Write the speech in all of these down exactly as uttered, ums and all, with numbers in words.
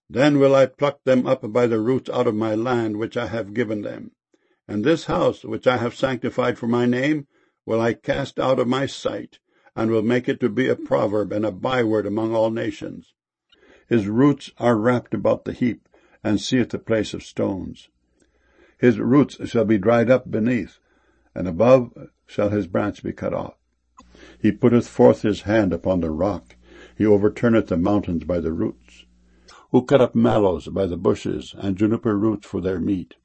Then will I pluck them up by the roots out of my land which I have given them. And this house which I have sanctified for my name will I cast out of my sight, and will make it to be a proverb and a byword among all nations. His roots are wrapped about the heap, and seeth the place of stones. His roots shall be dried up beneath, and above shall his branch be cut off. He putteth forth his hand upon the rock, he overturneth the mountains by the roots. Who cut up mallows by the bushes, and juniper roots for their meat.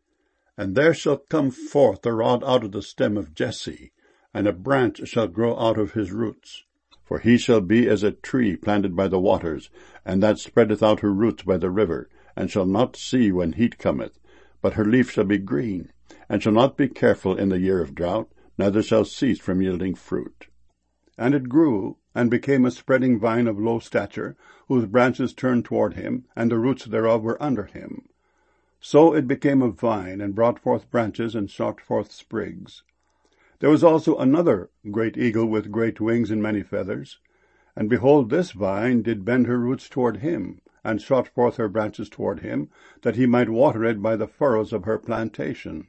And there shall come forth a rod out of the stem of Jesse, and a branch shall grow out of his roots. For he shall be as a tree planted by the waters, and that spreadeth out her roots by the river, and shall not see when heat cometh, but her leaf shall be green, and shall not be careful in the year of drought, neither shall cease from yielding fruit. And it grew, and became a spreading vine of low stature, whose branches turned toward him, and the roots thereof were under him. So it became a vine, and brought forth branches, and shot forth sprigs. There was also another great eagle with great wings and many feathers. And behold, this vine did bend her roots toward him, and shot forth her branches toward him, that he might water it by the furrows of her plantation.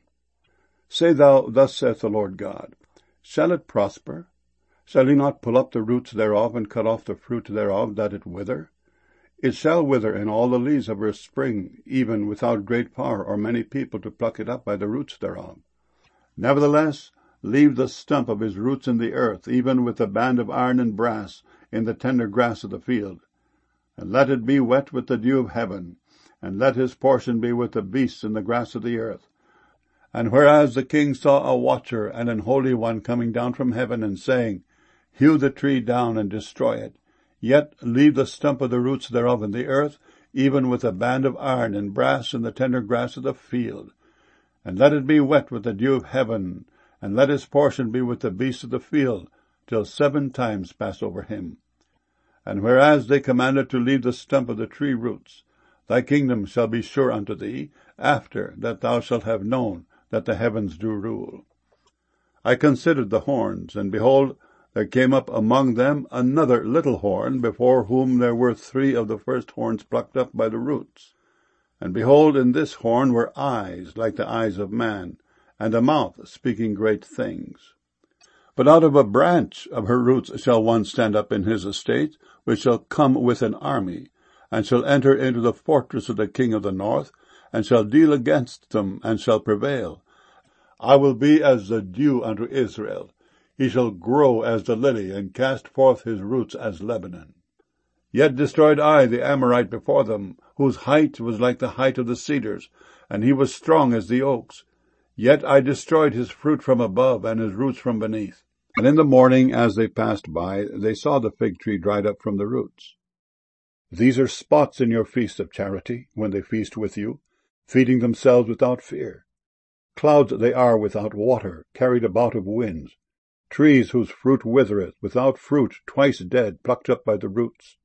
Say thou, Thus saith the Lord God, Shall it prosper? Shall he not pull up the roots thereof, and cut off the fruit thereof, that it wither? It shall wither in all the leaves of her spring, even without great power or many people to pluck it up by the roots thereof. Nevertheless, leave the stump of his roots in the earth, even with the band of iron and brass, in the tender grass of the field. And let it be wet with the dew of heaven, and let his portion be with the beasts in the grass of the earth. And whereas the king saw a watcher and an holy one coming down from heaven, and saying, Hew the tree down and destroy it, yet leave the stump of the roots thereof in the earth, even with a band of iron and brass in the tender grass of the field. And let it be wet with the dew of heaven, and let his portion be with the beasts of the field, till seven times pass over him. And whereas they commanded to leave the stump of the tree roots, thy kingdom shall be sure unto thee, after that thou shalt have known that the heavens do rule. I considered the horns, and behold, there came up among them another little horn, before whom there were three of the first horns plucked up by the roots. And behold, in this horn were eyes like the eyes of man, and a mouth speaking great things. But out of a branch of her roots shall one stand up in his estate, which shall come with an army, and shall enter into the fortress of the king of the north, and shall deal against them, and shall prevail. I will be as the dew unto Israel. He shall grow as the lily, and cast forth his roots as Lebanon. Yet destroyed I the Amorite before them, whose height was like the height of the cedars, and he was strong as the oaks. Yet I destroyed his fruit from above, and his roots from beneath. And in the morning, as they passed by, they saw the fig tree dried up from the roots. These are spots in your feast of charity, when they feast with you, feeding themselves without fear. Clouds they are without water, carried about of winds. Trees whose fruit withereth, without fruit, twice dead, plucked up by the roots.